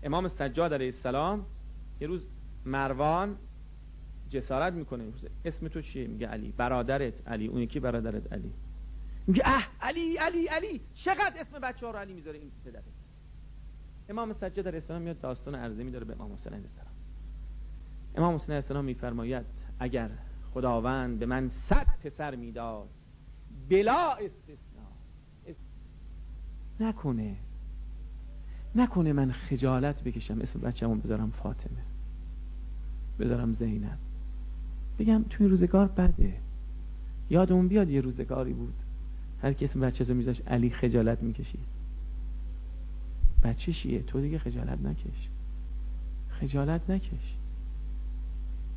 امام سجاد علیه السلام یه روز مروان جسارت میکنه، اسم تو چیه؟ میگه علی. برادرت علی. اون یکی برادرت علی. میگه علی علی علی، چقدر اسم بچه‌ها رو علی میذاره این پدرت. امام سجاد علیه السلام میاد داستان عرضه میداره به امام حسین علیه السلام. امام حسین علیه السلام میفرماید اگر خداوند به من 100 پسر میداد بلا استثناء، نکنه من خجالت بکشم اسم بچه‌مو بذارم فاطمه، بذارم زینب، بگم تو این روزگار بده. یادمون بیاد یه روزگاری بود هر کی اسم بچه‌شو میذاشت علی خجالت میکشید. بچه شیه، تو دیگه خجالت نکش.